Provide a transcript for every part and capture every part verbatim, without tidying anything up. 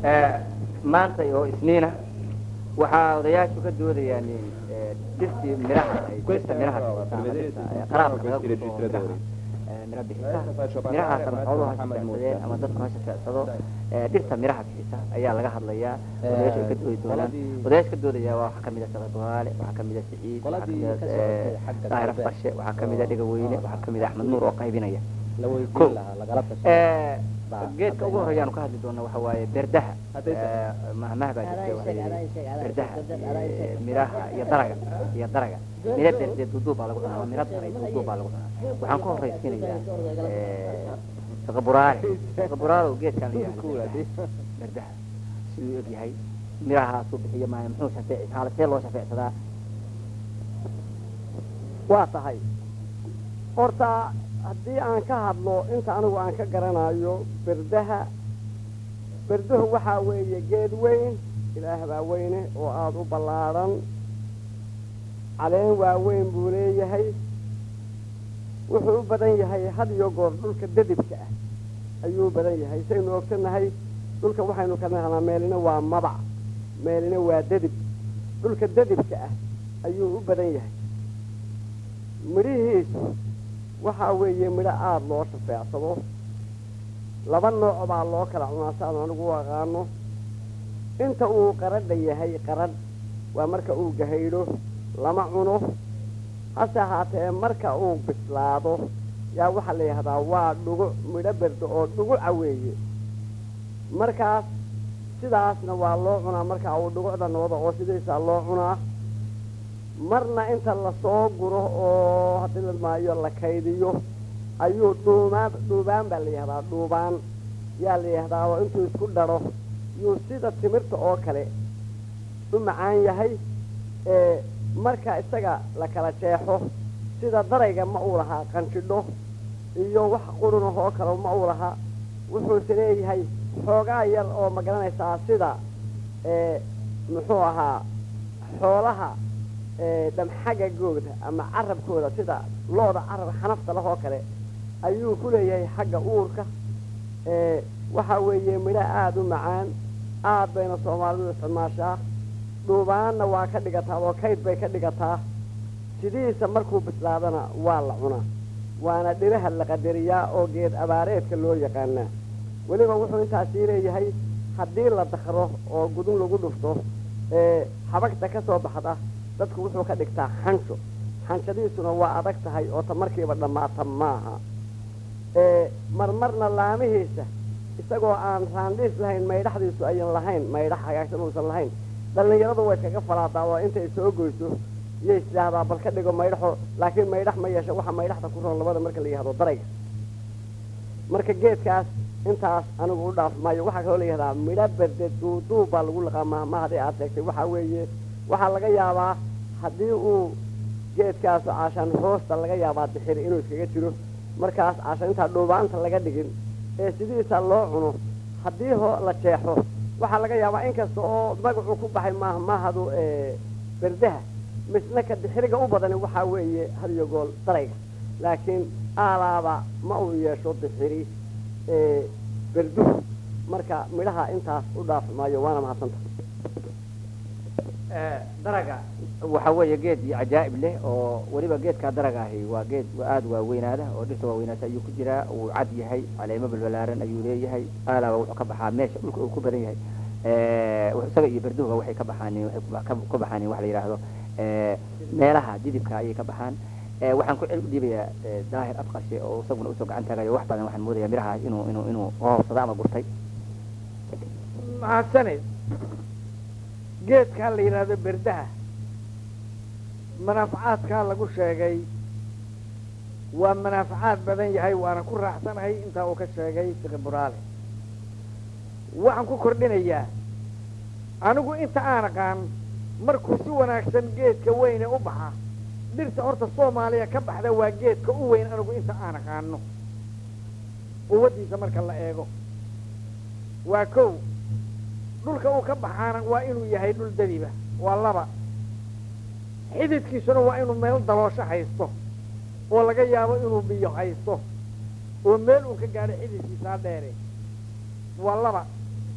maanta oo isniina waxaa odayaashu ka doodayaan dhirtii miraha ay dhirta miraha qaraabka laga gurto mira bixisa mirahaas ama xooluhu ha shafeecsadeen ama dadku ha shafeecsado dhirta miraha bixisa ayaa laga hadlayaa odayaashu ay ka doodi doonaan odayaasha ka doodaya waa waxaa kamid a Sheekh Buhaale waxaa kamid a Siciid waxaa kamid a Daahir Afqarshe waxaa kamid a Dhegaweyne waxaa kamid a Axmed Nuur oo qaybinaya geedka ugu horeeyaan ka hadli doona waxa waaye berdaha mahmaha baa jirtay waxa berdaha miraha iyo daraga iyo daraga mira berde duduub baa lagu cunaa mira daray duduub baa lagu cunaa waxaan ku horeysiinayaa taqaburaale taqaburaale geedkan leeyahay berdaha sidoo uu yahay miraha soo bixiya ma muxuu shafeec xaaladee loo shafeecsadaa waa tahay horta haddii aan ka hadlo inta anigu aan ka garanayo berdaha berduhu waxaa weeye geed weyn ilaah baa weyne oo aada u ballaadhan caleen waaweyn buu leeyahay wuxuu u badan yahay had iyo goor dhulka dadibka ah ayuu u badan yahay saynu ogsannahay dhulka waxaynu ka nahnaa meelina waa mabac meelina waa dadib dhulka dadibka ah ayuu u badan yahay midhihiisu waxaa weeye midho aada loo shafeecsado laba nooc baa loo kala cunaa saan anigu u aqaano inta uu qaradha yahay qarad waa marka uu gahaydho lama cuno hase ahaatee marka uu bislaado yaa waxaa la yidhahdaa waa dhuguc midho berdo oo dhuguca weeye markaas sidaasna waa loo cunaa marka uu dhugucda noodo oo sidaysaa loo cunaa marna inta lasoo guro oo haddii la maayo la kaydiyo ayuu dhuumaan dhuubaan baa la yihahdaa dhuubaan yaa la yihahdaa oo intuu isku dharo yuu sida timirta oo kale u macaan yahay marka isaga la kala jeexo sida darayga ma uu lahaa qanjidho iyo wax qurunah oo kale ma uu lahaa wuxuuse leeyahay xoogaa yar oo ma garanaysaa sida muxuu ahaa xoolaha dhamxagagooda ama carabkooda sida looda carab xanafta leh oo kale ayuu ku leeyahay xagga uurka waxaa weeye midho aada u macaan aad bayna soomaalidu isticmaashaa dhuubaanna waa ka dhigataa oo kayd bay ka dhigataa sidiisa markuu bislaadana waa la cunaa waana dhiraha la qadariyaa oo geed abaareedka loo yaqaanaa weliba wuxuu intaasii leeyahay haddii la dakro oo gudun lagu dhufto xabagta ka soo baxda dadku wuxuu ka dhigtaa xansho xanshadiisuna waa adag tahay oo ta markiiba dhammaata maaha marmarna laamihiisa isagoo aan raandhiis lahayn maydhaxdiisu ayan lahayn maydhax hagaagsan uusan lahayn dhallinyaradu way iskaga falaadaa oo intay soo goyso iyay isdhaahdaa bal ka dhigo maydhaxo laakiin maydhax ma yeesha waxa maydhaxda ku roon labada marka la yihahdo darayga marka geedkaas intaas anigu u dhaaf maayo waxaa kaloo la yihahdaa midho berde duuduub baa lagu laqaa mahma haddii aad sheegtay waxaa weeye waxaa laga yaabaa haddii uu geedkaas caashaan hoosta laga yaabaa dixir inuu iskaga jiro markaas caashaan intaa dhuubaanta laga dhigin ee sidiisa loo cuno haddii ho la jeexo waxaa laga yaabaa inkasta oo magacu ku baxay maaha mahadu berdaha misna ka dixiriga u badani waxaa weeye hadiyo gool darayga laakiin aalaaba ma uu yeesho dixiri berduhu marka midhaha intaas u dhaaf maayo waana mahadsanta daraga waxa weeye geed cajaa'ib leh oo weliba geedkaa daraga ahi waa geed aada waaweynaada oo dhirta waaweynaata ayuu ku jiraa uu cad yahay caleemo balbalaaran ayuu leeyahay aalaaba wuxuu ka baxaa meesha dhulka uu ku badan yahay isaga iyo berduhuga waxay ka baxaan waxay ka baxaan wax la yidhaahdo meelaha didibka ayay ka baxaan waxaan ku celin dhiibayaa Daahir Afqarshe oo isaguna usoo gacan taagayo wax badan waxaan moodayaa miraha inuu inuu inuu hoosada ama gurtay mahadsanid geedkaa la yidhaahdo berdaha manaafacaadkaa lagu sheegay waa manaafacaad badan yahay waana ku raaxsanahay intaa uu ka sheegay Sheekh Buraale waxaan ku kordhinayaa anigu inta aan aqaan markuu si wanaagsan geedka weyne u baxa dhirta horta Soomaaliya ka baxda waa geedka u weyn anigu inta aan aqaano quwadiisa marka la eego waa kow dhulka uu ka baxaana waa inuu yahay dhul dadiba waa laba xididkiisuna waa inuu meel daloosho haysto oo laga yaabo inuu biyo haysto oo meel uu ka gaadho xididkiisaa dheere waa laba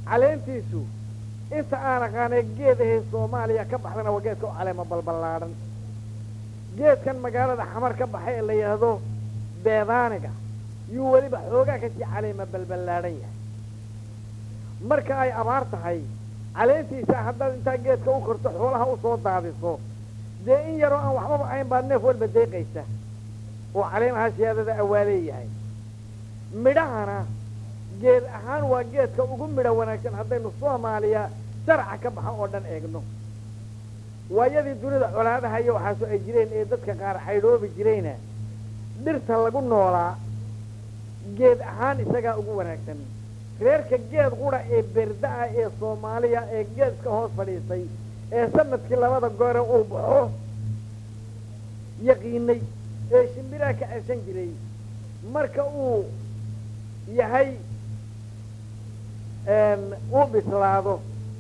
caleentiisu inta aan aqaanay geedahee soomaaliya ka baxdana waa geedka u caleema balballaadhan geedkan magaalada xamar ka baxay ee la yidhaahdo beedaaniga yuu weliba xoogaa kasii caleema balballaadhan yahay marka ay abaar tahay caleentiisa haddaad intaa geedka u korto xoolaha u soo daadiso dee in yaroo aan waxbaba ayn baad neef walba deeqaysa oo caleemaha siyaadada awaaleeyahay midhahana geed ahaan waa geedka ugu midho wanaagsan haddaynu soomaaliya sharca ka baxa oo dhan eegno waayadii dunida colaadaha iyo waxaasu ay jireen ee dadka qaar xaydhoobi jirayna dhirta lagu noolaa geed ahaan isagaa ugu wanaagsan reerka geed qura ee berda-a ee soomaaliya ee geedka hoos fadhiistay ee sanadkii labada goore uu baxo yaqiinay ee shimbiraha ka ceshan jiray marka uu yahay uu bislaado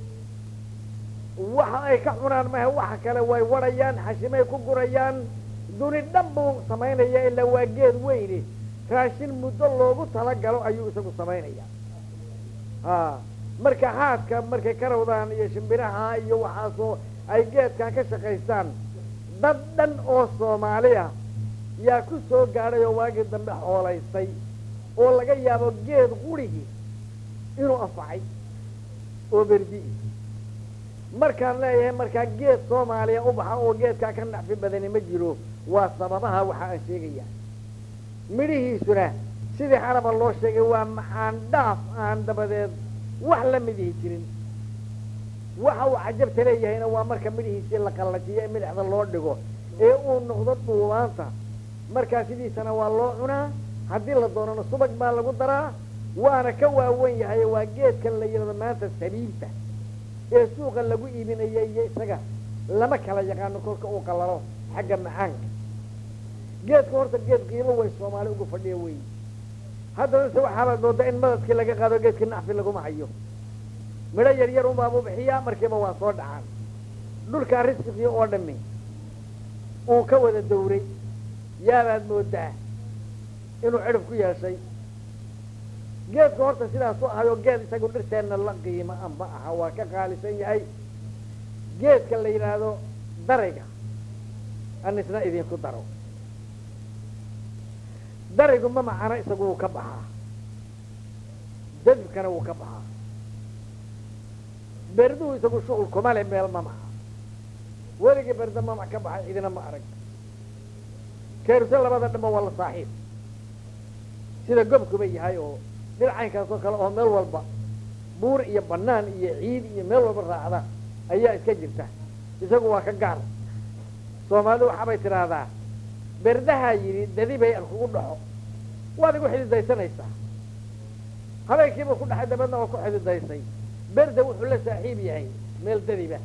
waxa ay ka cunaan mahe waxa kale way wadhayaan xashimay ku gurayaan duni dhan buu samaynaya ilaa waa geed weyne raashin muddo loogu talagalo ayuu isagu samaynaya a marka haadka markay ka rawdaan iyo shimbiraha iyo waxaasoo ay geedkan ka shaqaystaan dad dhan oo soomaaliya yaa ku soo gaadhay oo waagii dambe xoolaystay oo laga yaabo geed qurigii inuu anfacay oo berdi-i markaan leeyahay markaa geed soomaaliya u baxa oo geedkaa ka nacfi badani ma jiro waa sababaha waxa aan sheegaya midhihiisuna sidii xaraba loo sheegay waa macaan dhaaf aan dabadeed wax la midihi jirin waxa uu cajabta leeyahayna waa marka midhihiisii la qallajiyo ee midhexda loo dhigo ee uu noqdo dhuubaanta markaa sidiisana waa loo cunaa haddii la doonana subag baa lagu daraa waana ka waawen yahay waa geedkan la yidhahdo maanta sabiibta ee suuqa lagu iibinaya iyo isaga lama kala yaqaano kolka uu qallalo xagga macaanka geedka horta geed qiimo way soomaali ugu fadhiya wey haddana se waxaabaad moodaa in madadkii laga qaado geedkii nacfi laguma hayo midho yar yar unbaabuu bixiyaa markiiba waa soo dhacaan dhulkaa risqigii oo dhami uu ka wada dawray yaabaad moodaa inuu cidhif ku yeeshay geedka horta sidaas u ahayo geed isagu dhirteenna la qiimo a ma aha waa ka qaalisan yahay geedka la yidhaahdo darayga an isna idinku daro daraygu ma macano isagu wuu ka baxaa jadibkana wuu ka baxaa berduhu isagu shuqul kuma le meel mamaca weligii berda mamac ka baxay cidina ma arag keeruse labada dhanba waa la saaxiib sida gobkuba yahay oo dhinacaynkaas oo kale oo meel walba buur iyo banaan iyo ciid iyo meel walba raacda ayaa iska jirta isagu waa ka gaar soomaalidu waxaabay tidhaahdaa berdahaa yidhi dadibay an kugu dhaxo waad igu xididaysanaysaa habeenkiiba ku dhaxay dabeedna waa ku xididaysay berda wuxuu la saaxiib yahay meel dadiba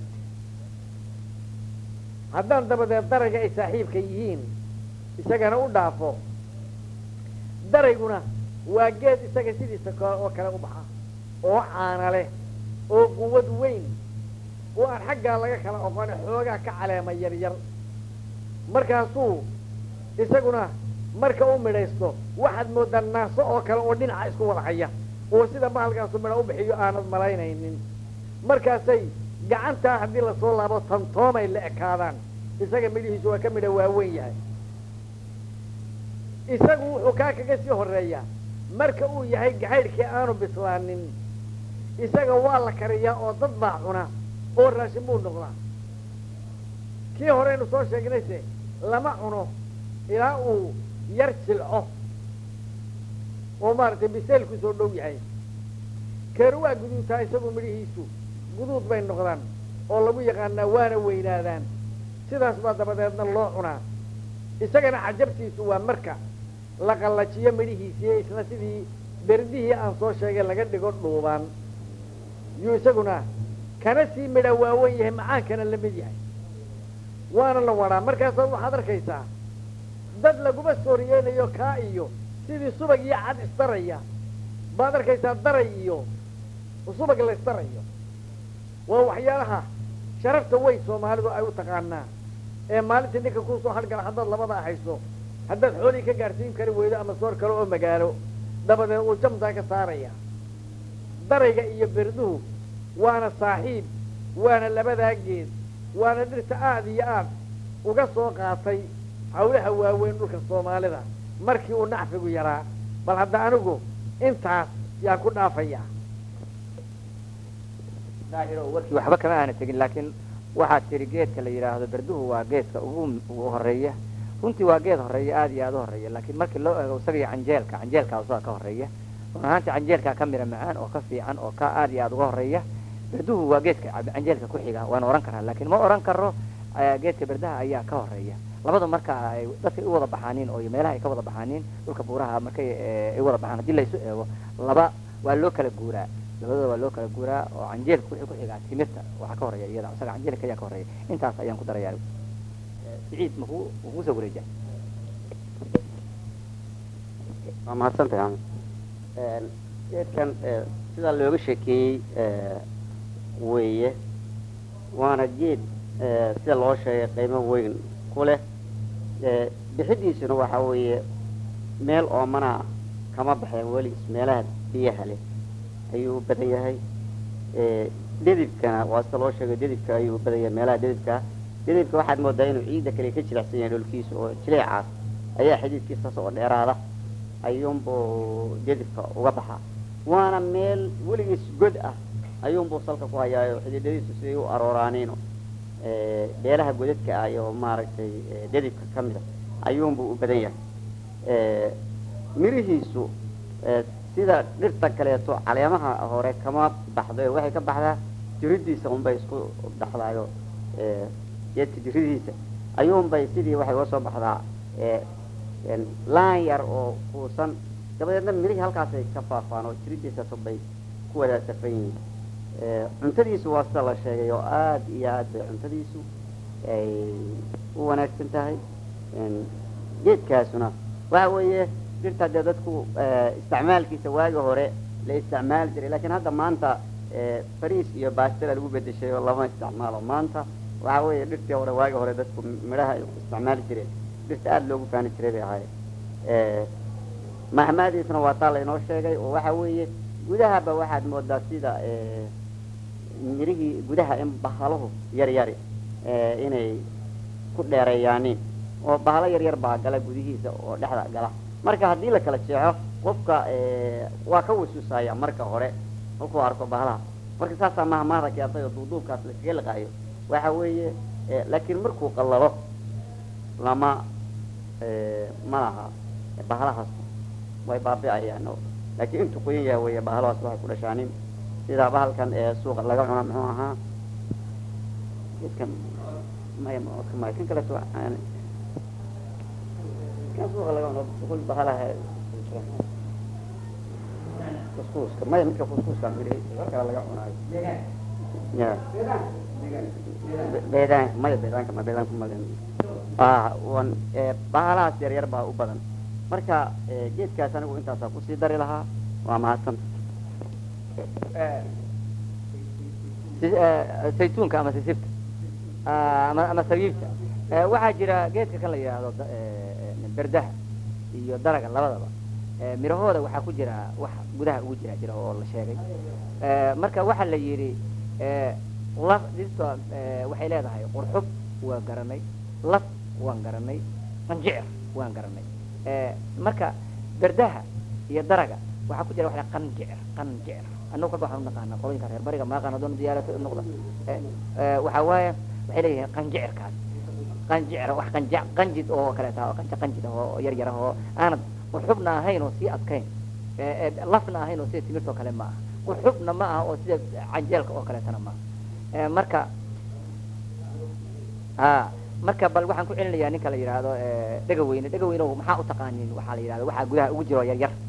haddaan dabadeed darayga ay saaxiibka yihiin isagana u dhaafo darayguna waa geed isaga sidiisa oo kale u baxa oo caana leh oo quwad weyn oo aan xaggaa laga kala oqone xoogaa ka caleema yar yar markaasuu isaguna marka u midhaysto waxaad moodaa naaso oo kale oo dhinaca isku wada haya oo sida bahalkaasu midho u bixiyo aanad malaynaynin markaasay gacantaa haddii lasoo laabo tantoomay la ekaadaan isaga midhihiisu waa ka midha waaweyn yahay isagu wuxuu kaa kaga sii horeeyaa marka uu yahay gahaydhkii aanu bislaanin isaga waa la kariyaa oo dad baa cuna oo raashin buu noqdaa kii horeynu soo sheegnayse lama cuno ilaa uu yar jilco oo maaragtay biseelku soo dhow yahay keeru waa guduudtaa isagu midhihiisu guduud bay noqdaan oo lagu yaqaanaa waana weynaadaan sidaas baa dabadeedna loo cunaa isagana cajabtiisu waa marka la qallajiyo midhihiisiiyo isna sidii berdihii aan soo sheegay laga dhigo dhuubaan yuu isaguna kana sii midha waawen yahay macaankana la mid yahay waana la wadhaa markaasaad waxaad arkaysaa dad laguma sooriyeynayo kaa iyo sidii subag iyo cad isdaraya baad arkaysaa daray iyo subag la isdarayo waa waxyaalaha sharafta wey soomaalidu ay u taqaanaa ee maalintii ninka kuusoo hargala haddaad labada hayso haddaad xoolii ka gaadhsiin kari weydo ama soor kale oo magaalo dabadeed uu jamtaa ka saaraya darayga iyo berduhu waana saaxiib waana labadaa geed waana dhirta aad iyo aad uga soo qaatay hawlaha waaweyn dhulka soomaalida markii uu nacfigu yaraa bal hadda anigu intaas yaan ku dhaafayaa daahiro warkii waxba kama aana tegin laakiin waxaad tiri geedka la yidhaahdo berduhu waa geedka ugu ugu horeeya runtii waa geed horeeya aad iyo aad u horeeya laakiin markii loo eego isaga iyo canjeelka canjeelkaa usaga ka horeeya run ahaantii canjeelkaa ka mira macaan oo ka fiican oo ka aad iyo aad uga horeeya berduhu waa geedka canjeelka ku xiga waan oran karaa laakiin ma oran karo geedka berdaha ayaa ka horeeya labada marka ay dadkay u wada baxaaniin oo meelaha ay ka wada baxaaniin dhulka buuraha markay ay wada baxaan haddii laysu eego laba waa loo kala guuraa labadooda waa loo kala guuraa oo canjeelka wixii ku xigaa timirta waxaa ka horeeya iyada isaga canjeelka ayaa ka horeeya intaas ayaan ku darayaa siciid makuu makuu soo wareejaa waa mahadsantahay axmed geedkan sidaa looga sheekeeyey weeye waana geed sida loo sheegay qiimo weyn ku leh bixidiisuna waxaa weeye meel oomanaa kama baxeen weligiis meelaha biyaha leh ayuu u badan yahay dhedibkana waa sida loo sheegay dhedibka ayuu u badan yahay meelaha dhedibkaa dhedibka waxaad moodaa inuu ciidda kale ka jilicsan yahay dhulkiisa oo jileecaas ayaa xididkiisaas oo dheeraada ayuunbuu dhedibka uga baxaa waana meel weligiis god ah ayuunbuu salka ku hayaayo xididadiisu siday u arooraaniino beelaha godadka ah iyo maaragtay dhedibka ka mida ayuunbuu u badan yahay mirihiisu sida dhirta kaleeto caleemaha hore kama baxdo waxay ka baxdaa jiridiisa unbay isku dhaxdaayo geedka jiridiisa ayuunbay sidii waxay uga soo baxdaa laan yar oo kuusan dabadeedna mirihii halkaasay ka faafaan oo jiridiisaas unbay ku wada safan yihiin cuntadiisu waa sida la sheegay oo aad iyo aad bay cuntadiisu ay u wanaagsan tahay geedkaasuna waxa weeye dhirta dee dadku isticmaalkiisa waagi hore la isticmaali jiray lakin hadda maanta fariis iyo baastela lagu bedeshay oo lama isticmaalo maanta waxa weeye dhirtii hore waagi hore dadku midhaha isticmaali jireen dhirta aada loogu faani jiray bay ahaayeen mahmaadiisna waa taa laynoo sheegay oo waxa weeye gudahaba waxaad moodaa sida mirihii gudaha in bahaluhu yar yari inay ku dheereeyaanin oo bahalo yar yar baa gala gudihiisa oo dhexda gala marka haddii la kala jeexo qofka waa ka wasuusaya marka hore halkuu arko bahalaha marka saasaa mahmaada keentay oo duuduubkaas laskaga liqaayo waxa weeye laakiin markuu qallalo lama ma laha bahalahaas way baabi'ayaan laakiin intuu qoyan yahay weeye bahalahaas waxay ku dhashaanin sidaa bahalkan suuqa laga cuno muxuu ahaa kan may may kan kaleeto kan suuqa laga cuno kul bahalaha kuskuuska maya midka kuskuuska miri kala laga cunaayo ya beedaan maya beedaanka ma beedaanka ma ah wan bahalahaas yar yar baa u badan marka geedkaas anigu intaasaa kusii dari lahaa waa mahadsanta saytuunka ama sisibta ama ama sabiibta waxaa jira geedka kan la yidhaahdo berdaha iyo daraga labadaba mirahooda waxaa ku jira wax gudaha ugu jira jira oo la sheegay marka waxaa la yidhi laf dhirta waxay leedahay qurxub waan garanay laf waan garanay qanjicir waan garanay marka berdaha iyo daraga waxaa ku jira wax la qanjicir qanjicir annagu kolka waxaan unaqaanaa qoloyinka reer bariga maaqaan adoon diyaarato noqda waxaa waaye waxay leeyihiin qanjicirkaas qanjicir wax qanja qanjid oo kaleeta oo qanja qanjid oo yar yar oo aanad qurxubna ahayn oo sii adkayn lafna ahayn oo sida timirtoo kale ma aha qurxubna ma aha oo sida canjeelka oo kaleetana ma aha marka a marka bal waxaan ku celinayaa ninka la yidhaahdo dhega weyne dhega weyne maxaa u taqaanin waxaa la yidhahdo waxaa gudaha ugu jiro yar yar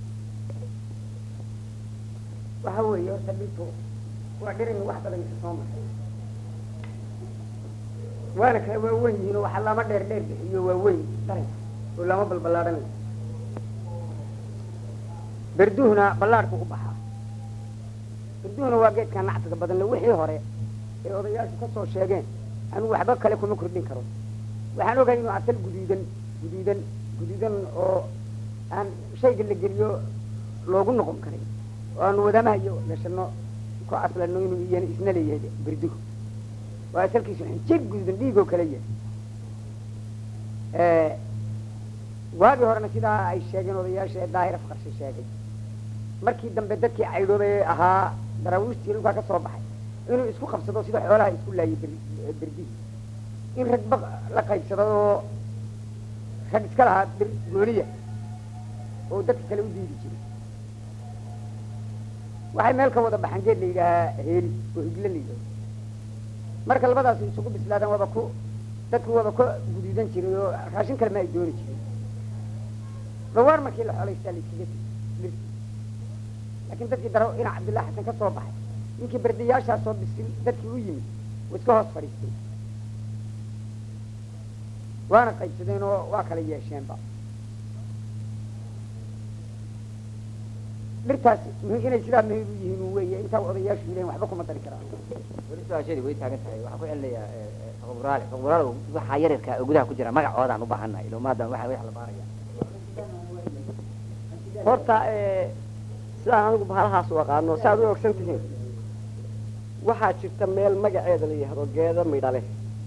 waxa weeye horta dhirtu waa dhirin wax badan ka soo maray waana kala waaweyn yihiin oo waxa lama dheer dheer iyo waaweyn daray oo lama balballaadhanayo berduhuna ballaadhku u baxaa berduhuna waa geedka nacfiga badan le wixii hore ee odayaashu ka soo sheegeen anigu waxba kale kuma kordhin karo waxaan ogahay inuu asal guduudan guduudan guduudan oo aan shayga la geliyo loogu noqon karin waanu wadamaha iyo gashano ku aslano inuu iyana isna leeyahay birdigu waa asalkiisu xinjig gududan dhiigoo kale yahay waagii horena sidaa ay sheegeen odayaasha daahir afqarshe sheegay markii dambe dadkii caydhoobay ahaa daraawiishtii dhulkaa ka soo baxay inuu isku qabsado sida xoolaha isku laayay birdi in ragba la qaybsado oo rag iska lahaa bir gooniya oo dadka kale u diidi jiray waxay meel ka wada baxaan geed la yidhaahaa heeli oo higle la yidhaho marka labadaas isugu bislaadaan waba ku dadku waba ka guduudan jiray oo raashin kale ma ay dooni jiray dhawaar markii la xoolaystaa la iskaga tiri laakiin dadkii daro ina cabdillah xasan ka soo baxay ninkii berdiyaashaas soo bisil dadkii u yimid oo iska hoos fadhiistay waana qaybsadeen oo waa kala yeesheenba dhirtaas inay sidaa muhiim u yihiin weeye intaa odayaashu yileen waxba kuma dari karaan weli su-aashadii way taagan tahay waxaan ku celinayaa faqburaale faqburaale waxaa yaryarka oo gudaha ku jira magacoodaan u baahannahay ilmaada waxa wax la baaraya horta sidaan anigu bahalahaas u aqaano si aad u ogsan tihiin waxaa jirta meel magaceeda la yihahdo geeda midhale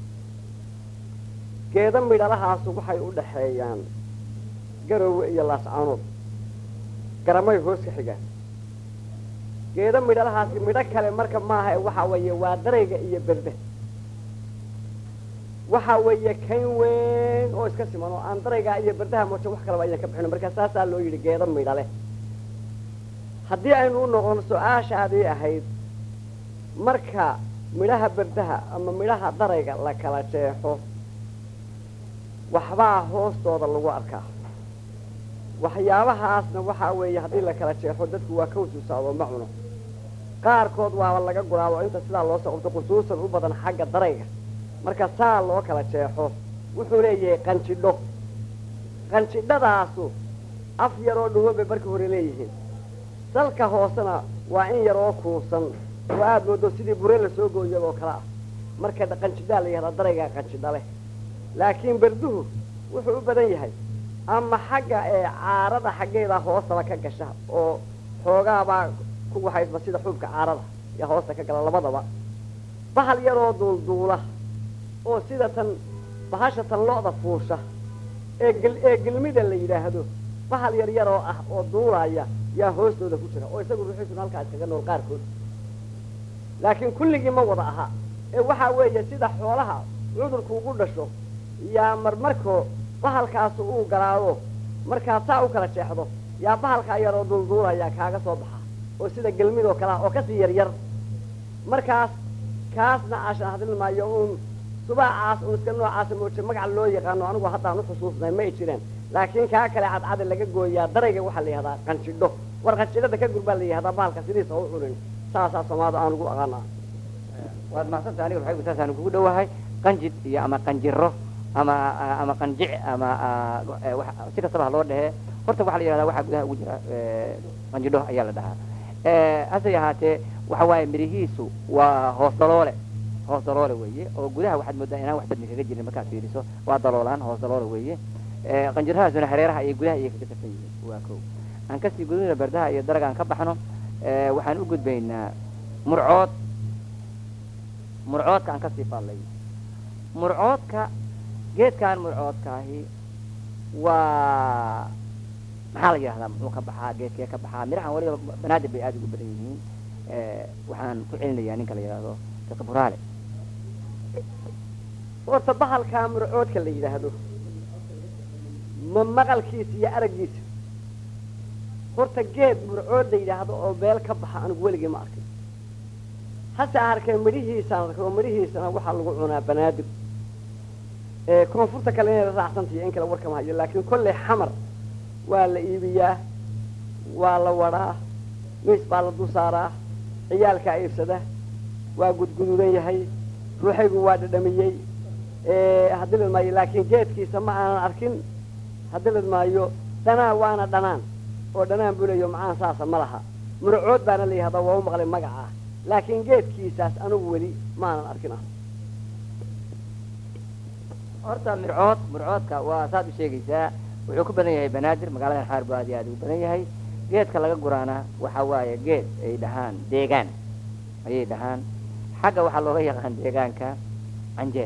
geeda midhalahaasu waxay u dhaxeeyaan garowe iyo laascaanood garamay hoos ka xigaan geeda midhalahaasi midho kale marka maaha waxa weeye waa darayga iyo berde waxa weeye kayn weyn oo iska siman oo aan daraygaa iyo berdaha mooje wax kalaba ayaan ka bixino markaa saasaa loo yidhi geeda midhale haddii aynu u noqono su-aashaadii ahayd marka midhaha berdaha ama midhaha darayga la kala jeexo waxbaa hoostooda lagu arkaa waxyaabahaasna waxaa weeye haddii la kala jeexo dadku waa ka wasuusaado ma cuno qaarkood waaba laga guraabo inta sidaa loo soo qabto khusuusan u badan xagga darayga marka saa loo kala jeexo wuxuu leeyahay qanjidho qanjidhadaasu af yaroo dhuwan bay marka hore leeyihiin salka hoosena waa in yaroo kuusan oo aada moodo sidii bure lasoo gooyay oo kale ah marka qanjidhaa la yihahdaa daraygaa qanjidha leh laakiin berduhu wuxuu u badan yahay ama xagga ee caarada xaggeeda hoostaba ka gasha oo xoogaabaa ku waxaysba sida xuubka caarada iyo hoosta ka gala labadaba bahal yaroo duulduula oo sida tan bahasha tan lo-da fuusha ee gel ee gelmida la yidhaahdo bahal yar yaroo ah oo duulaya yaa hoostooda ku jira oo isagu ruuxiisuna halkaa iskaga nool qaarkood laakiin kulligii ma wada aha ee waxaa weeye sida xoolaha cudurku ugu dhasho yaa marmarkoo bahalkaasu uu galaado markaa saa u kala jeexdo yaa bahalkaa yaroo duulduulaya kaaga soo baxa oo sida gelmidoo kale ah oo kasii yar yar markaas kaasna aashan hadlin maayo uun subaacaas uun iska noocaasa mooje magaca loo yaqaano anigu haddaan u xusuusnay ma ay jireen laakiin kaa kale cadcada laga gooyaa darayga waxaa la yihahdaa qanjidho war qanjidhada ka gurbaa la yihahdaa bahalka sidiisa u cunin saasaa soomaalida aan ugu aqaanaa waad mahadsanta aniga waxay saasaan kugu dhowahay qanjid iyo ama qanjiro ama ama qanjic ama si kastaba ha loo dhehee horta waxaa la yihahdaa waxaa gudaha ugu jira qanjidho ayaa la dhahaa hase ahaatee waxa waaye mirihiisu waa hoos daloole hoos daloole weeye oo gudaha waxaad moodaa inaan wax badni kaga jirin markaad fiiriso waa daloolaan hoos daloole weeye qanjirhaasuna hareeraha iyo gudaha iyo kaga safan yihiin waa ko aan kasii gudubna berdaha iyo daraga aan ka baxno waxaan u gudbaynaa murcood murcoodka aan kasii faallay murcoodka geedkan murcoodkaahi waa maxaa la yidhahdaa muxuu ka baxaa geedkee ka baxaa mirahan waliba banaadir bay aada ugu badan yihiin waxaan ku celinayaa ninka la yidhaahdo fiqburaale horta bahalkaa murcoodka la yidhaahdo ma maqalkiisa iyo araggiisa horta geed murcood la yidhaahdo oo meel ka baxa anigu weligii ma arkin hase arkee midhihiisaan arkay oo midhihiisana waxaa lagu cunaa banaadir koonfurta kale inay la raacsantayo in kale warkama hayo laakiin kolley xamar waa la iibiyaa waa la wadhaa miis baa la dul saaraa ciyaalkaa iibsada waa gudguduudan yahay ruuxaygu waa dhadhamiyey hadilid maayo laakiin geedkiisa ma aanan arkin hadilid maayo dhanaan waana dhanaan oo dhanaan buu leeyo macaan saasa ma laha murcood baana la yihahdaa waa u maqlay magaca laakiin geedkiisaas anugu weli ma aanan arkin ah horta murcood murcoodka waa saad u sheegaysaa wuxuu ku badan yahay banaadir magaaladan xaar buu aad iyo aad ugu badan yahay geedka laga guraana waxaa waaye geed ay dhahaan deegaan ayay dhahaan xagga waxaa looga yaqaan deegaanka canjeel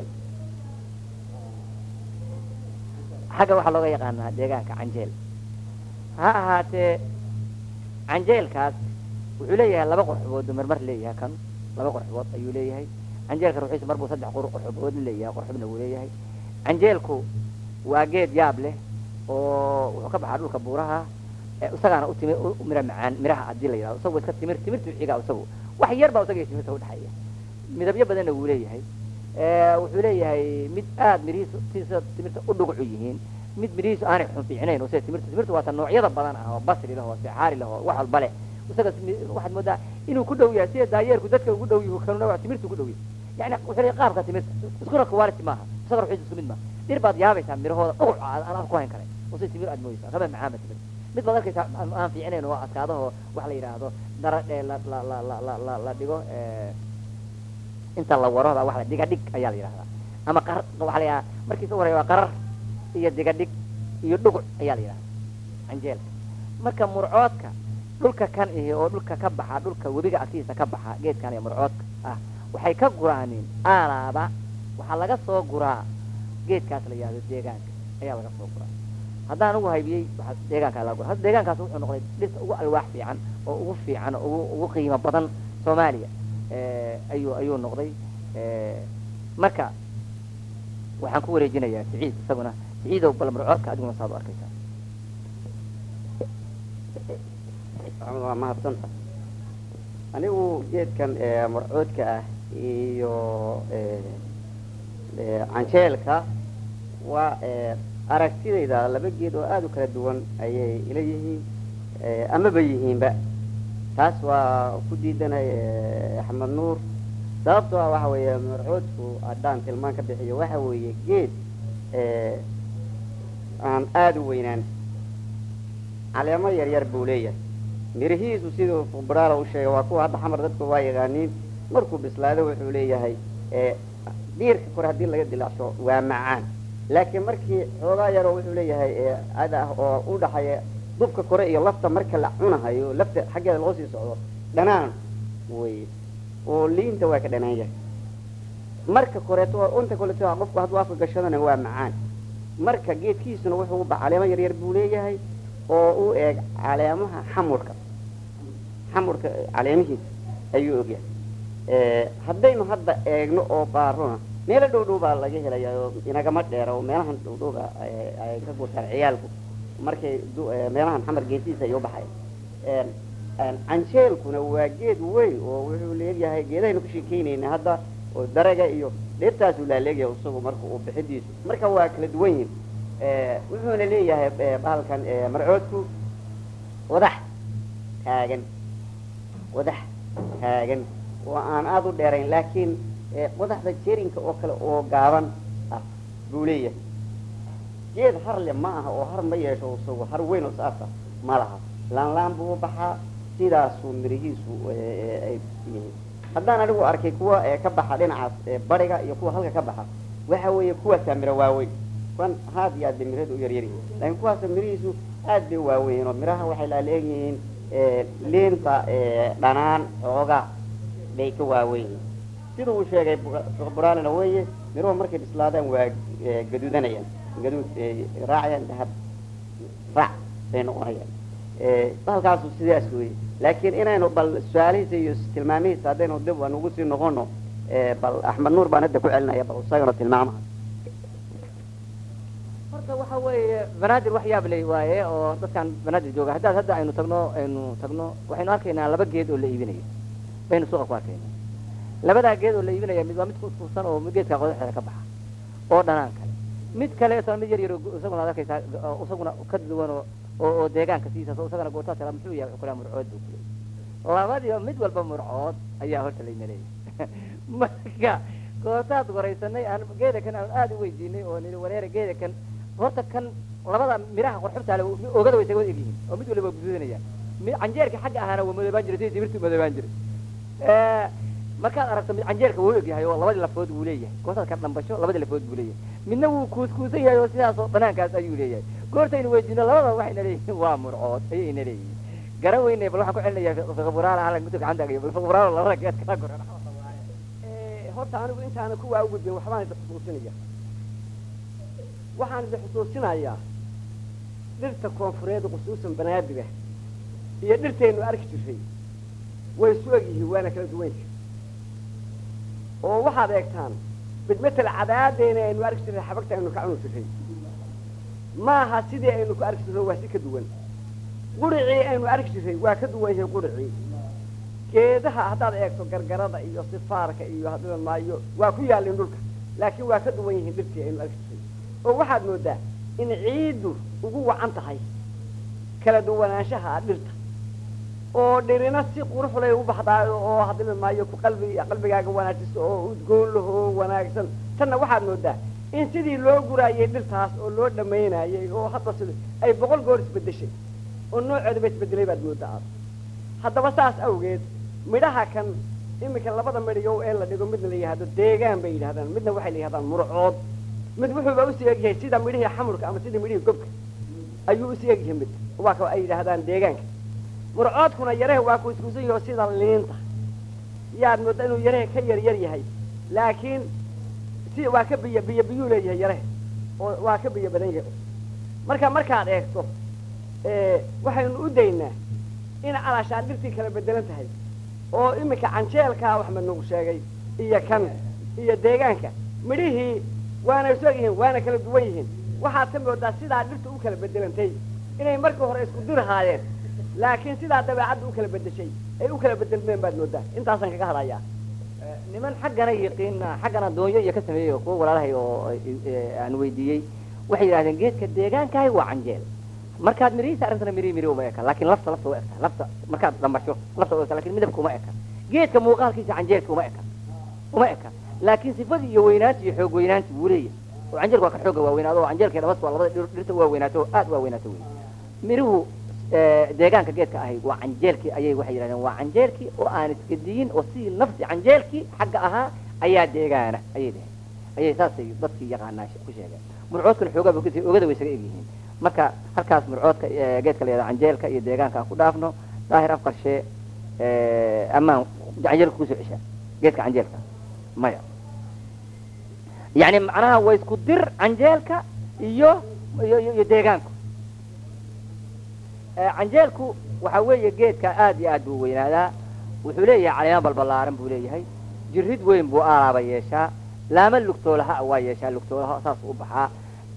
xagga waxaa looga yaqaanaa deegaanka canjeel ha ahaatee canjeelkaas wuxuu leeyahay laba qorxobood marmar leeyahay kan laba qorxobood ayuu leeyahay canjeelka ruuxiisa mar buu saddex qorxobood leeyahay qorxobna wuu leeyahay canjeelku waa geed yaab leh oo wuxuu ka baxaa dhulka buuraha isagaana u timi u mira macaan miraha haddii la yidhahdo isagu iska timir timirtu xigaa isagu wax yar baa isaga iyo timirta udhexeeya midabyo badanna wuu leeyahay wuxuu leeyahay mid aad mirihiisa sida timirta u dhugucu yihiin mid mirihiisu aanay xun fiicnayn oo sida timirta timirta waata noocyada badan ah oo basri leh oo sixaari leh oo wax walba leh isaga waxaad moodaa inuu ku dhow yahay sida daayeerku dadka ugu dhow yahay kanuna waa timirtu ku dhow yahay yani wuxuu leeyahay qaabka timirta iskuna quality maaha isaga ruuxiisa isku mid maaha dhir baad yaabaysaa mirahooda dhuguc aan aan ku hayn karay oo sida timir aad mooysaa kama macaanba timir mid baad arkaysaa aan fiicnayn oo adkaadahoo wax la yidhaahdo dara la la la la la la la dhigo inta la waro baa wax la dhiga dhig ayaa la yidhahdaa ama qar waxa la yidhahdaa markiisa u horeeya waa qarar iyo diga dhig iyo dhuguc ayaa la yidhahdaa canjeelka marka murcoodka dhulka kan ihi oo dhulka ka baxa dhulka webiga agtiisa ka baxa geedkan iyo murcoodka ah waxay ka guraaneen aalaaba waxaa laga soo guraa geedkaas la yidhahdo deegaanka ayaa laga soo guraa haddaan ugu haybiyey waxaa deegaankaa laga gura hadda deegaankaas wuxuu noqday dhirta ugu alwaax fiican oo ugu fiican oo ugu ugu qiimo badan soomaaliya ayuu ayuu noqday marka waxaan ku wareejinayaa siciid isaguna siciidow bal murcoodka adiguna saad u arkaysaa waa mahadsanta anigu geedkan murcoodka ah iyo canjeelka waa aragtidayda laba geed oo aada u kala duwan ayay ila yihiin amaba yihiinba taas waa ku diidanay axmed nuur sababtoo ah waxa weeye murcoodku haddaan tilmaan ka bixiyo waxa weeye geed aan aada u weynaan caleemo yar yar buu leeyahay mirihiisu siduu fubraala u sheegay waa kuwa hadda xamar dadku waa yaqaaniin markuu bislaado wuxuu leeyahay diirka kore haddii laga dilacsho waa macaan laakiin markii xoogaa yaroo wuxuu leeyahay ada ah oo u dhaxeeya dubka kore iyo lafta marka la cunahayo lafta xaggeeda loo sii socdo dhanaan wey oo liinta waa ka dhanaan yahay marka koreeto unta koleto qofku hadduu afka gashadana waa macaan marka geedkiisuna wuxuu ba caleemo yar yar buu leeyahay oo u eeg caleemaha xamurka xamurka caleemihiisa ayuu ogyahay haddaynu hadda eegno oo baarona meelo dhow dhow baa laga helaya oo inagama dheera oo meelahan dhow dhowba ay ka gurtaan ciyaalku markay meelahan xamar geesiisa ay u baxay canjeelkuna waa geed weyn oo wuxuu leeyahay geedahaynu ku sheekeynayna hadda oo daraga iyo dhirtaasuu laaleegyahay isagu marka uu bixidiisu marka waa kala duwan yihin wuxuuna leeyahay bahalkan marcoodku wadax taagan wadax taagan oo aan aada u dheerayn laakiin wadaxda jerinka oo kale oo gaaban ah buu leeyahay geed har le ma aha oo har ma yeesho isagu har weyn oo saasa ma laha laan laan buu baxaa sidaasuu mirihiisu ay yihiin haddaan anigu arkay kuwa ka baxa dhinacaas bariga iyo kuwa halka ka baxa waxa weeye kuwaasaa miro waaweyn kuwan haad iyo aad bay mirada u yaryaryihiin laakiin kuwaasa mirihiisu aad bay waaweyn oo miraha waxay laaleegyihiin liinta dhanaan xoogaa bay ka waaweyn yihiin sida uu sheegay buraalina weeye miruhu markay bislaadaan waa gaduudanayaan gaduud raacayaan dahab raac bay noqonayaan bahalkaasu sidaas weeye laakiin inaynu bal su-aalihiisa iyo tilmaamihiisa haddaynu dib aan ugu sii noqono bal axmed nuur baan hadda ku celinaya bal isagana tilmaamaha horta waxa weeye banaadir wax yaab leh waaye oo dadkan banaadir jooga haddaad hadda aynu tagno aynu tagno waxaynu arkaynaa laba geed oo la iibinayo baynu suuqa ku arkaynaa labadaa geed oo la iibinaya mid waa mid kuuskuusan oo geedka qodaxeeda ka baxa oo dhanaan kale mid kale isaguna mid yar yar isaguna ad arkaysaa isaguna ka duwan oo oo deegaanka siisaas oo isagana gootaas kala muxuu yahay kula murcood buu kuleeyahay labadiiba mid walba murcood ayaa horta layna leeyahay marka gootaad goraysanay aan geeda kan aan aada u weydiinay oo nidhi wareere geeda kan horta kan labada miraha qorxubtaale oogada way isaga wada egyihiin oo mid waliba guduudanayaan canjeerka xagga ahaana waa madoobaan jiray sidii timirtu madoobaan jiray markaad aragto mid canjeerka wuu egyahay oo labadii lafood wuu leeyahay gootaad ka dhambasho labadii lafood buu leeyahay midna wuu kuuskuusan yahay oo sidaas oo banaankaas ayuu leeyahay goortaynu weydiino labada waxayna leeyihiin waa murcood ayayna leeyihiin garan weyne bal waxaan ku celinayaa fiqburaal aan gutu gacanta agayo bal fiqburaal labada geed kala goran horta anigu intaana kuwaa u gudbin waxbaan idin xusuusinaya waxaan idin xusuusinayaa dhirta koonfureed khusuusan banaadiga iyo dhirtaynu arki jirray way isu eg yihiin waana kala duwanka oo waxaad eegtaan bidmetel cadaadeena aynu arki jirray xabagta aynu ka cuni jirray maaha sidii aynu ku arki jirray waa si ka duwan quricii aynu arki jirray waa ka duwan yahay quricii geedaha haddaad eegto gargarada iyo sifaarka iyo hadhilan maayo waa ku yaalin dhulka laakiin waa ka duwan yihiin dhirtii aynu arki jirray oo waxaad moodaa in ciiddu ugu wacan tahay kala duwanaanshaha dhirta oo dhirina si quruxlay u baxdaayo oo hadhilan maayo ku qalbi qalbigaaga wanaajiso oo udgoon lahoo wanaagsan tanna waxaad moodaa in sidii loo guraayay dhirtaas oo loo dhamaynayay oo hadda sida ay boqol goor isbedeshay oo nooceedaba isbedelay baad moodaa aad haddaba saas awgeed midhaha kan iminka labada midhigow ee la dhigo midna la yidhahdo deegaan bay yidhahdaan midna waxay la yidhahdaan murcood mid wuxuuba usii egyahay sida midhihii xamurka ama sida midhihii gobka ayuu usii egyahay mid waa ka ay yidhaahdaan deegaanka murcoodkuna yarehe waa ku iskusan yaho sida liinta yaad moodaa inuu yarehe ka yar yar yahay laakiin si waa ka biyo biyo biyuu leeyahay yarehe oo waa ka biyo badan yahay marka markaad eegto waxaynu u daynaa in calaashaan dhirtii kala bedelan tahay oo iminka canjeelkaa waxmed nagu sheegay iyo kan iyo deegaanka midhihii waana isu eg yihiin waana kala duwan yihiin waxaad ka moodaa sidaa dhirta u kala bedelantay inay markii hore isku dirhaayeen laakiin sidaa dabeecadda u kala bedeshay ay u kala bedelmeen baad moodaa intaasaan kaga hadlayaa niman xaggana yiqiin xaggana doonyo iyo ka sameeyey oo kuwa walaalahay oo aan weydiiyey waxay yidhahdeen geedka deegaankahay waa canjeel markaad mirihiisa arrintana mirihi miri uma eka laakiin lafta lafta waa eka lafta markaad dhambasho lafta waa eka lakin midabka uma eka geedka muuqaalkiisa canjeelka uma eka uma eka laakiin sifadii iyo weynaanti iyo xoog weynaanti wuu leeyahay oo canjeelka waa ka xooga waaweynaado oo canjeelka dhabas waa labada dhirta waa weynaato oo aad waa weynaato wey miruhu deegaanka geedka ahay waa canjeelkii ayay waxay yidhahdeen waa canjeelkii oo aan iskadiyin oo si nafsi canjeelkii xagga ahaa ayaa deegaana ayay dheheen ayay saasay dadkii yaqaanaa ku sheegeen murcoodkana xoogaa ba kasi ogada way isaga egyihiin marka halkaas murcoodka geedka la yidhahdo canjeelka iyo deegaanka aan ku dhaafno daahir afqarshee amaan canjeelka kusoo ceshaa geedka canjeelka maya yani macnaha waa isku dir canjeelka iyo iyo iyo deegaanku canjeelku waxa weeye geedka aad iyo aad buu weynaadaa wuxuu leeyahay caleemo balbalaaran buu leeyahay jirid weyn buu aalaaba yeeshaa laama lugtoolaha waa yeeshaa lugtoolaha saas u baxaa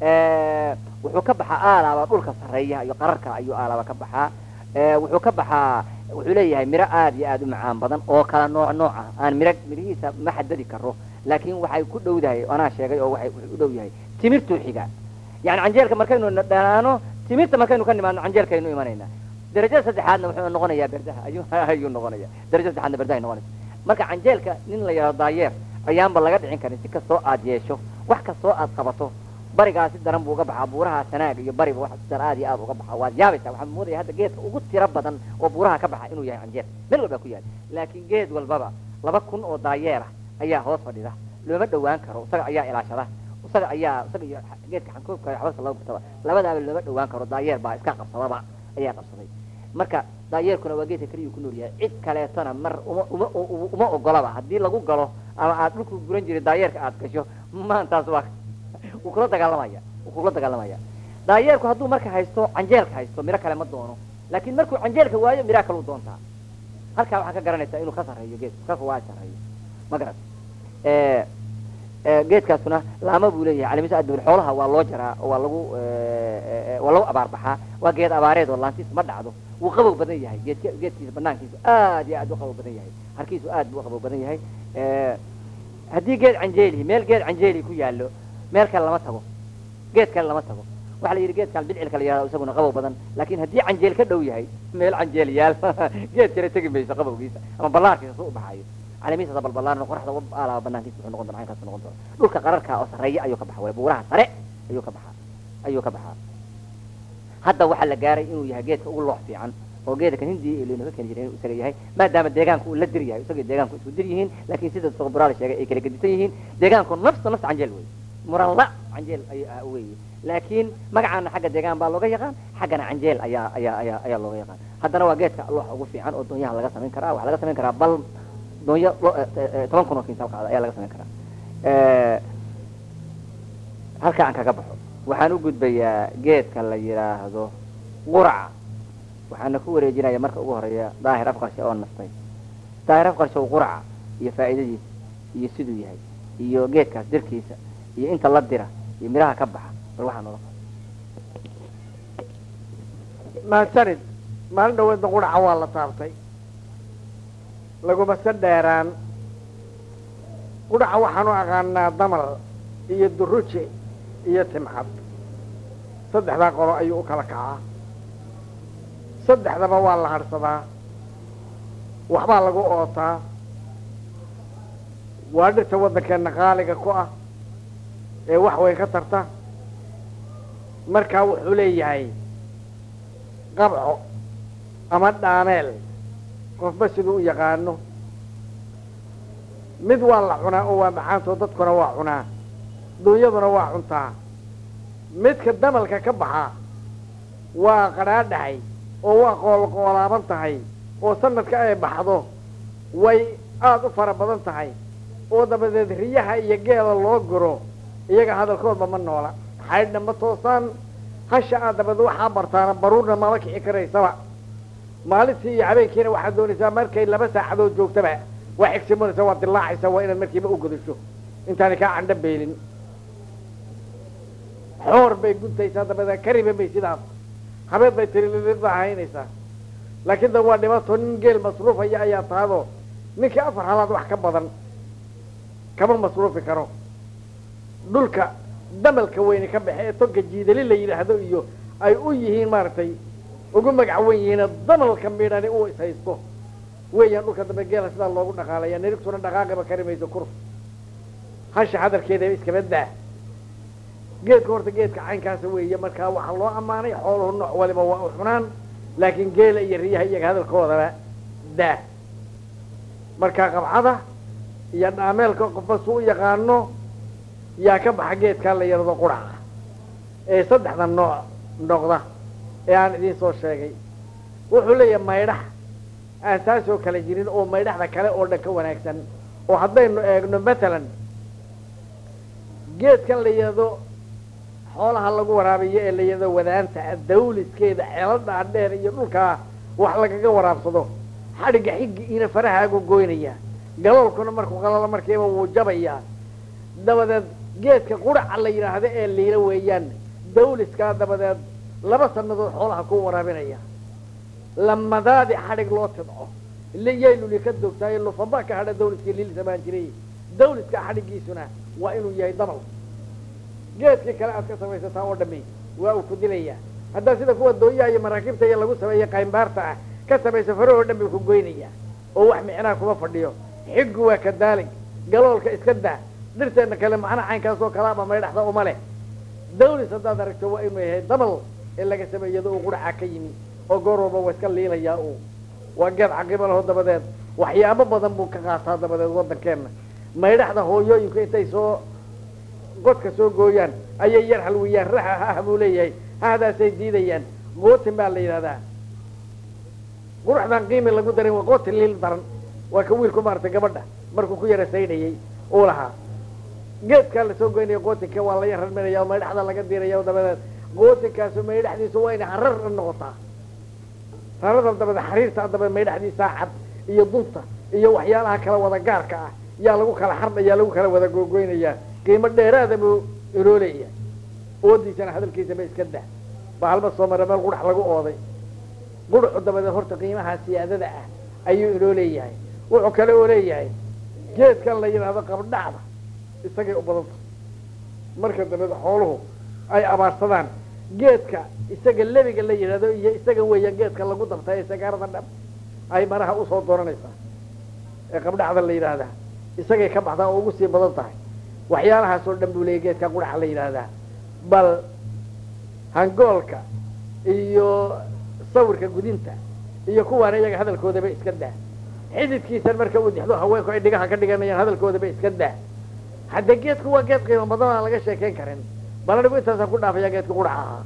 wuxuu ka baxaa aalaaba dhulka sarreeyaha iyo qararka ayuu aalaaba ka baxaa wuxuu ka baxaa wuxuu leeyahay miro aad iyo aad u macaan badan oo kala nooc nooc ah aan miro mirihiisa ma xadadi karo laakiin waxay ku dhowdahay anaa sheegay oo waxay u dhow yahay timirtuu xiga yani canjeelka markaynu dhanaano timirta markaynu ka nimaadno canjeelkaynu imanaynaa darajada saddexaadna wuxuu noqonayaa berdaha ayuu ayuu noqonaya darajada saddexaadna berdahay noqonaysa marka canjeelka nin la yidhahdo daayeer ayaanba laga dhicin karin si kastoo aad yeesho wax kastoo aad qabato barigaasi daran buu uga baxaa buuraha sanaag iyo bariba wax dar aad iyo aad uga baxaa waad yaabaysaa waxaad moodaya hadda geedka ugu tiro badan oo buuraha ka baxa inuu yahay canjeel meel walbaa ku yaal laakiin geed walbaba laba kun oo daayeer ah ayaa hoos fadhida looma dhawaan karo isaga ayaa ilaashada isaga ayaa isaga iyo geedka xankoobka xabadka laga gurtaba labadaaba looma dhawaan karo daayeer baa iska qabsadaba ayaa qabsaday marka daayeerkuna waa geedka keliya ku nool yahay cid kaleetona mar uma uma uma ogolaba haddii lagu galo ama aad dhulku guran jiray daayeerka aad gasho maantaas waa wuu kula dagaalamaya wuu kula dagaalamaya daayeerku hadduu marka haysto canjeelka haysto miro kale ma doono laakiin markuu canjeelka waayo miraa kaluu doontaa halkaa waxaa ka garanaysaa inuu ka sarreeyo geedku kalka waa sarreeyo ma garat geedkaasuna laama buu leeyahay caleemiso addawil xoolaha waa loo jaraa oo waa lagu waa lagu abaar baxaa waa geed abaareed oo laantiisa ma dhacdo wuu qabow badan yahay geedk geedkiisa banaankiisu aad iyo aad u qabow badan yahay harkiisu aad buu u qabow badan yahay haddii geed canjeeli meel geed canjeeli ku yaallo meel kale lama tago geed kale lama tago waxa la yidhi geedkaan bidcilka la yihahdo isaguna qabow badan laakiin haddii canjeel ka dhow yahay meel canjeel yaal geed kale tegi mayso qabowgiisa ama ballaarkiisa suu u baxaayo caleemihiisa balbalaaran qoraxda uga aalaaba banaankiisa wuxuu noqon doona caynkaas noqon doona dhulka qararka oo sarreeya ayuu ka baxa wala buuraha sare ayuu ka baxaa ayuu ka baxaa hadda waxaa la gaaray inuu yahay geedka ugu loox fiican oo geedka hindiya iyo loonaga keeni jiray inuu isaga yahay maadaama deegaanku uu la dir yahay isaga deegaanku isku dir yihiin laakiin sida soqburaal sheegay ay kala gedisan yihiin deegaanku nafsa nafsa canjeel wey muranla canjeel ay weeye laakiin magacaana xagga deegaan baa looga yaqaan xaggana canjeel ayaa ayaa ayaa ayaa looga yaqaan haddana waa geedka looxa ugu fiican oo doonyaha laga samayn karaa waxaa laga samayn karaa bal doonyo toban kun oo kintaal qaada ayaa laga samayn karaa halka aan kaga baxo waxaan u gudbayaa geedka la yidhaahdo quraca waxaana ku wareejinaya marka ugu horeeya daahir afqarshe oo nastay daahir afqarshe oo quraca iyo faa'iidadiisa iyo siduu yahay iyo geedkaas dirkiisa iyo inta la dira iyo miraha ka baxa bal waxaa noola mahadsanid maalin dhaweedna quraca waa la taabtay laguma se dheeraan quraca waxaanu aqaanaa damal iyo duruje iyo timcad saddexdaa qolo ayuu u kala kacaa saddexdaba waa la hadhsadaa waxbaa lagu ootaa waa dhirta waddankeenna qaaliga ku ah ee wax weyn ka tarta markaa wuxuu leeyahay qabco ama dhaameel qofba siduu u yaqaano mid waa la cunaa oo waa macaantoo dadkuna waa cunaa duunyaduna waa cuntaa midka damalka ka baxa waa qadhaadhahay oo waa qoolqoolaaban tahay oo sanadka ay baxdo way aada u fara badan tahay oo dabadeed riyaha iyo geela loo guro iyaga hadalkoodba ma noola xaydhna ma toosaan hasha aad dabadeed waxaa bartaana baruurna mama kici karaysaba maalintii iyo habeenkiina waxaad doonaysaa markay laba saacadood joogtaba waa xigsimanaysa waa dilaacaysa waa inaad markiiba u godasho intaani kaa candho beelin xoor bay guntaysaa dabadeed kariba may sidaas habeed bay tirililida haynaysaa laakiin dan waa dhibato nin geel masruufaya ayaa tahado ninkii afar halaad wax ka badan kama masruufi karo dhulka damalka weyne ka baxe ee toga jiidali la yidhaahdo iyo ay u yihiin maaragtay ugu magac wen yihiina damalka midhani uu ishaysto weeyaan dhulka dambe geela sidaa loogu dhaqaalaya nirigtuna dhaqaaqaba kari mayso kur hasha hadalkeeda iskaba daa geedka horta geedka caynkaasa weeye markaa waxaa loo ammaanay xooluhu nooc waliba waa u cunaan laakiin geela iyo riyaha iyaga hadalkoodaba daa markaa qabcada iyo dhaameelka qofba su u yaqaano yaa ka baxa geedkaa la yidhahdo quraca ee saddexda nooc noqda ee aan idiin soo sheegay wuxuu leeyahay maydhax aan taasoo kale jirin oo maydhaxda kale oo dhan ka wanaagsan oo haddaynu eegno matalan geedkan la yidhahdo xoolaha lagu waraabiyo ee la yidhahdo wadaanta dawliskeeda ceelo dhaadheer iyo dhulkaa wax lagaga waraabsado xadhigga xiggiina farahaagu goynaya galoolkuna markuu qalalo markiiba wuu jabayaa dabadeed geedka quraca la yidhaahdo ee liila weeyaan dawliskaa dabadeed laba sanadood xoolaha ku waraabinaya lamadaadi xadhig loo tidco yay luli ka dogtaayo lufaba ka hadha dawliskii liil samaan jiray dawliska xadhiggiisuna waa inuu yahay damal geedkii kale aad ka samaysataa oo dhami waa uu ku dilayaa haddaa sida kuwa dooyaha iyo maraakiibta iyo lagu sameeya qaymbaarta ah ka samaysa farahoo dhan bay ku goynayaa oo wax micnaa kuma fadhiyo xiggu waa ka daalig galoolka iska daa dhirteenna kale macna caynkaasoo kalaaba maydhaxda uma leh dawlis haddaad aragto waa inuu yahay damal in laga sameeyado uu quraca ka yimi oo goor walba waa iska liilayaa uu waa geed caqibo laho dabadeed waxyaabo badan buu ka qaataa dabadeed waddankeenna maydhaxda hooyooyinku intay soo godka soo gooyaan ayay yar halwiyaan raha hah buu leeyahay hahdaasay diidayaan qootin baa la yidhahdaa quruxdan qiimi lagu darin waa qootin liil daran waa ka wiilku maaragtay gabadha markuu ku yara saydhayay uu lahaa geedkaa lasoo goynaya qootinka waa la yar rarminaya oo maydhaxda laga diiraya oo dabadeed qootinkaasu maydhaxdiisu waa inay harar noqotaa raradan dabadeed xariirta dabadeed maydhaxdiisaa cad iyo dunta iyo waxyaalaha kala wada gaarka ah yaa lagu kala xardhayaa lagu kala wada googoynayaa qiimo dheeraada buu inoo leeyahay oodiisana hadalkiisaba iska dah baa halba soo mara meel qudhax lagu ooday qudhaxu dabadeed horta qiimaha siyaadada ah ayuu inoo leeyahay wuxuu kale oo leeyahay geedkan la yidhaahdo qabdhacda isagay u badanta marka dabadeed xooluhu ay abaarsadaan geedka isaga lebiga la yidhahdo iyo isaga weeyaan geedka lagu dabta ee sagaarada dhab ay maraha usoo dooranaysaa ee qabdhacda la yidhaahdaa isagay ka baxdaa oo ugu sii badan tahay waxyaalahaasoo dhan buu leeyay geedka qudhaxa la yidhaahdaa bal hangoolka iyo sawirka gudinta iyo kuwaana iyaga hadalkoodaba iska daa xididkiisan marka uu dixdo haweenku ay dhigaha ka dhiganayaan hadalkoodaba iska daa hadde geedku waa geed qiimo badan aan laga sheekayn karin bal anigu intaasaan ku dhaafaya geedka quraca ahaa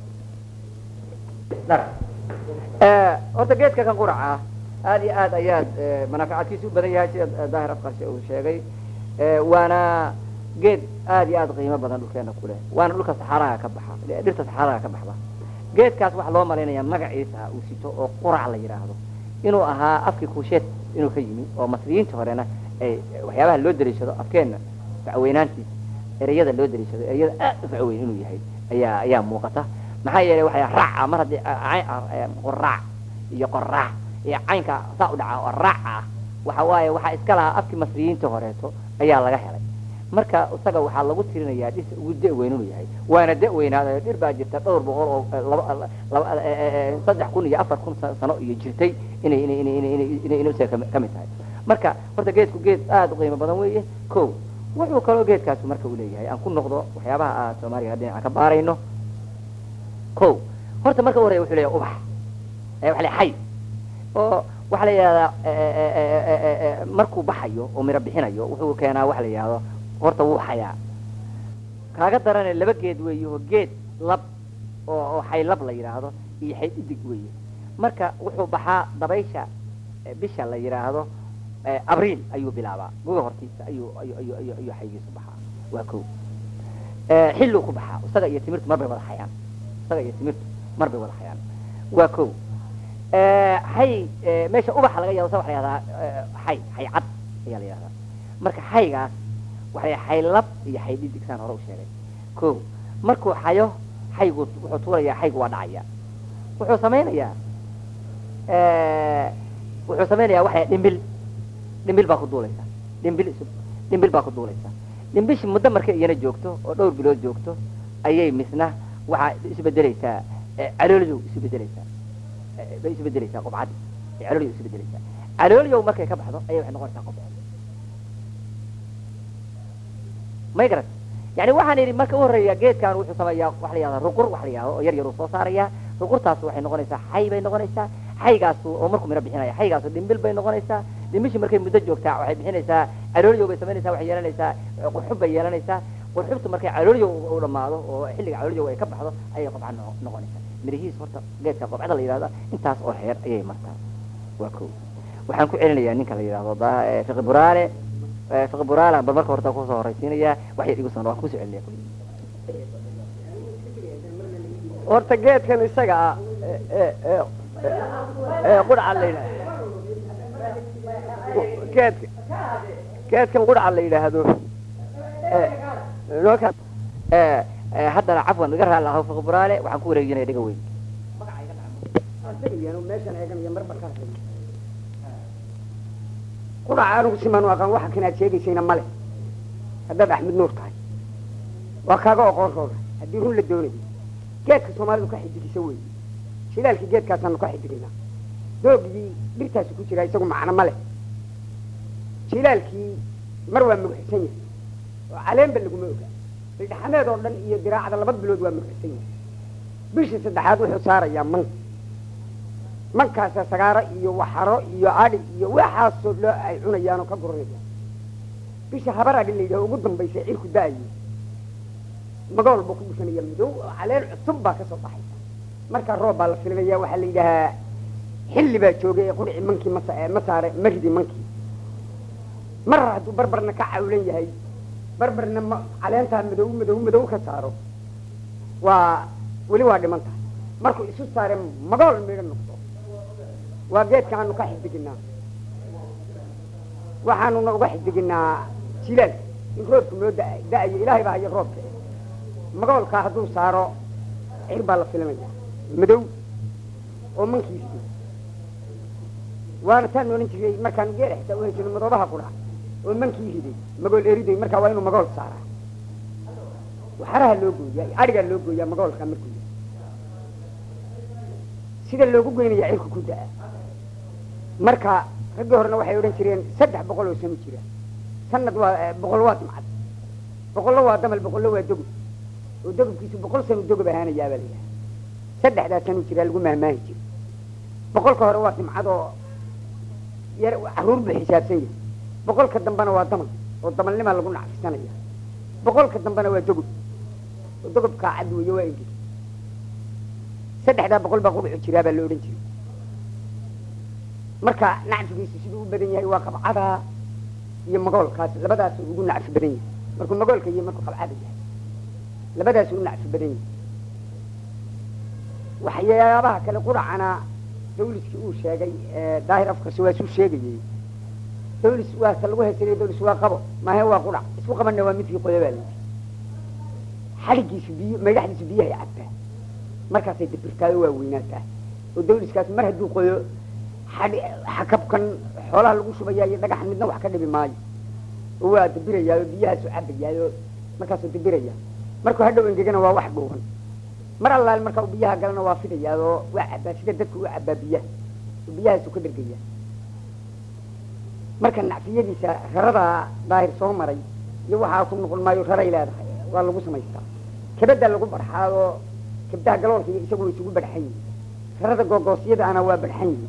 horta geedka kan quraca aad iyo aad ayaad manaaficadkiisu u badan yahay sida daahir afqarshe uu sheegay waana geed aad iyo aad qiimo badan dhulkeena ku leh waana dhulka saxaaraha ka baxa dhirta saxaaraha ka baxda geedkaas waxaa loo malaynayaa magaciisa uu sito oo qurac la yidhaahdo inuu ahaa afkii kuusheed inuu ka yimi oo masriyiinta horena ay waxyaabaha loo dariishado afkeenna facweynaantiisa ereyada loo dariishado ereyada aad u facweyn inuu yahay ayaa ayaa muuqata maxaa yeelay waxay raaca mar haddii qoraac iyo qoraac iyo caynka saa u dhaca oo raac ah waxa waaye waxaa iska lahaa afkii masriyiinta horeeto ayaa laga helay marka isaga waxaa lagu tirinayaa dhirta ugu da-weyn inuu yahay waana da-weynaada dhir baa jirta dhowr boqol oo laba saddex kun iyo afar kun sano iyo jirtay inay inay inay inay inay inay inay isaga kamid tahay marka horta geedku geed aad u qiimo badan weeye ko wuxuu kaloo geedkaasi marka uu leeyahay aan ku noqdo waxyaabaha aan soomaaliga dhinaca ka baarayno ko horta marka hore wuxuu leeyahay ubax ee wax leeyahay oo waxa la yidhahdaa markuu baxayo oo miro bixinayo wuxuu keenaa wax la yidhahdo horta wuu xayaa kaaga darane laba geed weeye oo geed lab oo oo xaylab la yidhaahdo iyo xaydhidig weeye marka wuxuu baxaa dabaysha bisha la yidhaahdo abriil ayuu bilaabaa guga hortiisa ayuu ayuu ayuu ayuu ayuu xaygiisu baxaa waa kow xilluu ku baxaa isaga iyo timirtu mar bay wada xayaan isaga iyo timirtu mar bay wada xayaan waa kow hay meesha ubaxa laga yaabo sa waxa la yihahdaa xay xay cad ayaa la yihahdaa marka xaygaas waxay xaylab iyo xaydhidig saan hore u sheegay ko markuu xayo xaygu wuxuu tuurayaa xaygu waa dhacaya wuxuu samaynayaa wuxuu samaynayaa waxay dhimbil dhimbil baa ku duulaysa dhimbil isu dhimbil baa ku duulaysa dhimbishi muddo markay iyana joogto oo dhowr bilood joogto ayay misna waxaa isu bedelaysaa calooliyow isu bedelaysaa bay isu bedelaysaa qobcad calooliyow isu bedelaysaa calooliyow markay ka baxdo ayay waxay noqonaysaa qobcad may garat yani waxaan idhi marka u horreeya geedkan wuxuu sameeyaa waxa la yihahdaa ruqur waxa la yihahdo oo yar yar uu soo saarayaa ruqurtaas waxay noqonaysaa xay bay noqonaysaa xaygaasu oo markuu miro bixinaya xaygaasu dhimbil bay noqonaysaa dhimbishi markay muddo joogtaa waxay bixinaysaa calooliyow bay samaynaysaa waxay yeelanaysaa qurxub bay yeelanaysaa qurxubtu markay calooliyow u dhammaado oo xilliga calooliyow ay ka baxdo ayay qobca noqonaysaa mirihiis horta geedka qobcada la yihahda intaas oo xeer ayay martaa waa ko waxaan ku celinayaa ninka la yihahdo fiqi buraale fiqi buraale bal marka horta kusoo horaysiinayaa wax yar igu sano waan kusoo celinaya horta geedkan isaga ah ee qudca la yidhahdo geedka geedkan qudca la yidhaahdo nooka haddana cafwan iga raali lahaa fiqi buraale waxaan ku wareejinaya dhiga weyn meeshan eeganaya marba ka hadlay qudhaca anigu simaan u aqaan waxa kanaad sheegaysayna male haddaad axmed nuur tahay waa kaaga oqoon rooga haddii run la doonayo geedka soomaalidu ka xidigisa wey shilaalkii geedkaasaanu ka xidiginaa doogii dhirtaasi ku jiraa isagu macno male shilaalkii mar waa mugxisan yahay oo caleenba laguma oga bildhaxameed oo dhan iyo diraacda laba bilood waa mugxisan yahay bishii saddexaad wuxuu saarayaa man mankaasa sagaaro iyo waxaro iyo adhi iyo waxaasoo loo ay cunayaan oo ka guranayaan bisha habar adhi la yidhaho ugu dambaysa cirku da-ayo magool buu ku dhufanaya madow oo caleen cusub baa kasoo baxaysa markaa roob baa la filinaya waxaa la yidhahaa xilli baa joogay ee qudhci mankii mas ma saare maridi mankii mar hadduu barbarna ka cawlan yahay barbarna ma caleentaa madow madow madow ka saaro waa weli waa dhiman tahay markuu isu saare magool midho noqdo waa geedka aanu ka xidiginaa waxaanuna uga xidiginaa jilaalka in roobku noo da da-ayo ilaahay baa hayo roobka magoolkaa hadduu saaro cir baa la filinaya madow oo mankiisi waana taan odhan jiray markaan geela xitaa uhan jirno madoobaha qudha oo mankii riday magool eriday markaa waa inuu magool saaraa waxaraha loo gooyaa adhigaa loo gooyaa magoolkaa markuu yahay sida loogu goynaya cirku ku da-a marka raggii horena waxay odhan jireen saddex boqol oo sano jira sanad waa boqol waa dimcad boqollo waa damal boqollo waa dogob oo dogobkiisu boqol sano dogob ahaanayaabaa la yidhaha saddexdaa sano jiraa lagu mahmaahi jira boqolka hore waa dimcad oo yar caruur buu xisaabsan yahay boqolka dambena waa damal oo damalnimaa lagu nacfisanaya boqolka dambena waa dogob oo dogobkaa cad weeye waa engeg saddexdaa boqol baa qurxu jiraa baa la odhan jiray marka nacfigiisu siduu u badan yahay waa qabcadaa iyo magoolkaas labadaasu ugu nacfi badan yahay markuu magoolka iyo markuu qabcada yahay labadaasu u nacfi badan yahay waxyaabaha kale quracana dawliskii uu sheegay daahir afkarsi waa suu sheegayey dawlis waa ka lagu haysanay dawlis waa qabo maahe waa qurac isku qabanna waa midkii qoya baa layidhi xadhigiisu biyo magaxdiisu biyahay cabbaa markaasay dabirtaado waa weynaataa oo dawliskaas mar hadduu qoyo xadhi xakabkan xoolaha lagu shubayaa iyo dhagax midna wax ka dhibi maayo oo waa dabirayaa oo biyahaasu cabbayaa oo markaasuu dabiraya markuu hadhow engegana waa wax dhuuban mar allaal marka uu biyaha galana waa fidayaa oo waa cabbaa sida dadku u cabbaa biyaha oo biyahaasu ka dhergaya marka nacfiyadiisa raradaa daahir soo maray iyo waxaa ku noqon maayo raray leedahay waa lagu samaystaa kabadda lagu barxaadoo kabdaha galoolka iyo isagu isugu badxan yihin rarada googoosyadaana waa badxan yihin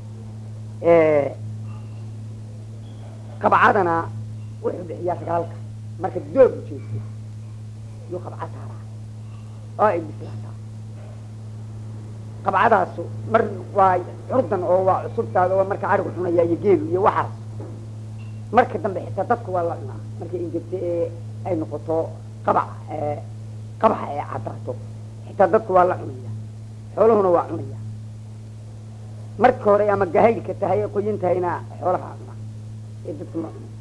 qabcadana wuxuu bixiyaa sagaalka marka doog u jeesto iyo qabca saaraa oo ay bislaataa qabcadaasu mar waa curdan oo waa cusubtaada oo marka arigu cunaya iyo geelu iyo waxaas marka dambe xitaa dadku waa la cunaa markay ingegto ee ay noqoto qabac qabaxa ee caddaato xitaa dadku waa la cunaya xooluhuna waa cunaya marka hore ama gahaylka tahay ee qoyan tahayna xoolaha cuna ee dadku ma cuna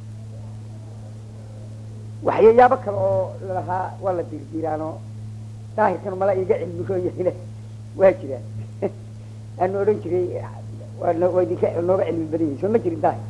waxyayaabo kale oo lalahaa waa la diirdiiraanoo daahirkan mala iiga cilmi rooyahayna waa jiraan aanu odhan jiray waa idinka nooga cilmi badan yahay soo ma jirin daahir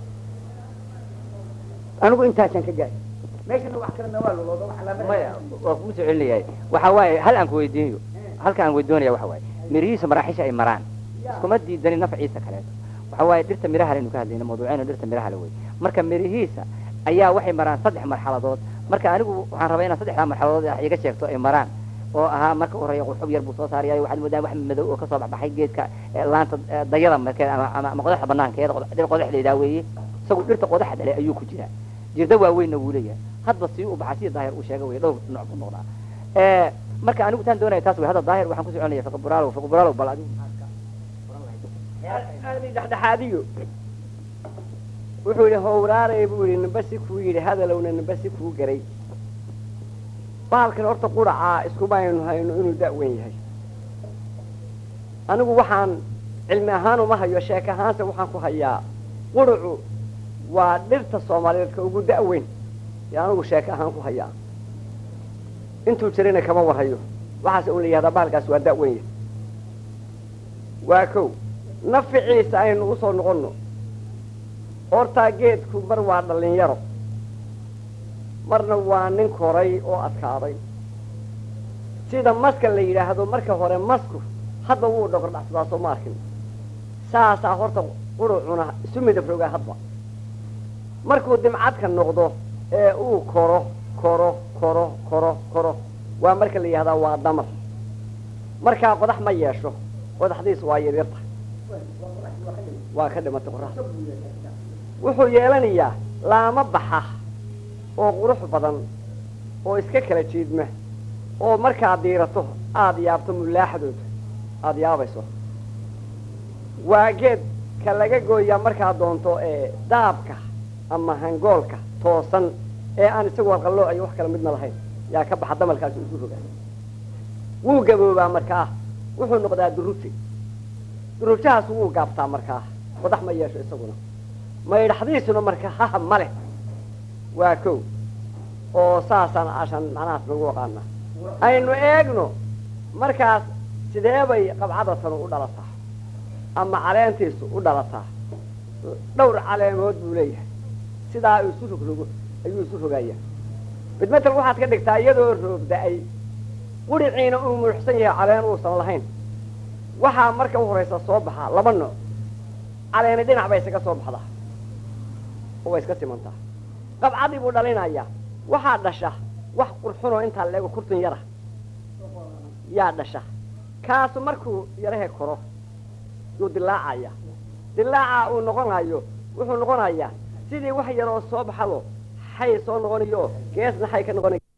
anigu intaasaan ka gaari meeshana wax kalena waa lolooda maya waa kugu soo celinayahay waxa waaye hal aan ku weydiinayo halka aan weydoonaya waxa waaye mirihiisa maraaxisha ay maraan iskuma diidani nafciisa kaleeto waxa waaye dhirta miraha laynu ka hadlayna mawduuceena dhirta miraha la wey marka mirihiisa ayaa waxay maraan saddex marxaladood marka anigu waxaan rabaa inaad saddexdaa marxaladood ah iga sheegto ay maraan oo ahaa marka u horeeya qurxub yar buu soo saaraya waxaad moodaan wax madow oo kasoo baxbaxay geedka laanta dayada markeeda ama ama qodaxda banaankeeda dhir qodaxdeedaa weeye isagu dhirta qodaxa dhale ayuu ku jiraa jirda waaweynna wuu leeyahay hadba sii u baxa sida daahir uu sheegay wey dhowr nooc buu noqdaa marka anigu taan doonaya taas wey hadda daahir waxaan ku soconaya fiqi buraalow fiqi buraalow bal adigu dhexdhexaadiyo wuxuu yihi howraarey buu yihi nambasi kuu yidhi hadalowna nambasi kuu garay bahalkan horta quracaa iskumaynu hayno inuu da-weyn yahay anigu waxaan cilmi ahaan uma hayo sheek ahaanse waxaan ku hayaa quracu waa dhirta soomaaliyeedka ugu da-weyn ee anigu sheek ahaan ku hayaa intuu jirina kama warhayo waxaase un la yihahdaa bahalkaas waa da-weyn yahay waa kow naficiisa aynu usoo noqonno hortaa geedku mar waa dhalinyaro marna waa nin koray oo adkaaday sida maska la yidhaahdo marka hore masku hadba wuu dhogordhacsadaa soo ma arkin saasaa horta qurucuna isu midab rogaa hadba markuu dimcadka noqdo ee uu koro koro koro koro koro waa marka la yidhahdaa waa damar markaa qodax ma yeesho qodaxdiis waa yaryarta waa ka dhimatay qorax wuxuu yeelanayaa laama baxa oo qurux badan oo iska kala jiidma oo markaad diirato aada yaabto mulaaxadooda aada yaabayso waa geed ka laga gooyaa markaad doonto ee daabka ama hangoolka toosan ee aan isagu halqalloo iyo wax kala midna lahayn yaa ka baxa damalkaasi isu rogaa wuu gaboobaa markaa wuxuu noqdaa duruji durujahaas wuu gaabtaa markaa qodax ma yeesho isaguna maydhaxdiisuna marka haha ma leh waa kow oo saasaan ashan macnahaas lagu aqaana aynu eegno markaas sidee bay qabcadatanu u dhalataa ama caleentiisu u dhalataa dhowr caleemood buu leeyahay sidaa isu rogrogo ayuu isu rogayaa midmatal waxaad ka dhigtaa iyadoo roob da-ay quriciina uu muruxsan yahay caleen uusan lahayn waxaa marka u horaysa soo baxaa laba nooc caleeni dhinac bay isaga soo baxdaa oo way iska simantaa qabcadii buu dhalinayaa waxaa dhasha wax qurxunoo intaa leego kurtun yara yaa dhasha kaasu markuu yarahe koro yuu dilaacaya dilaaca uu noqonayo wuxuu noqonayaa sidii wax yaroo soo baxado xay soo noqonayo geesna xay ka noqonay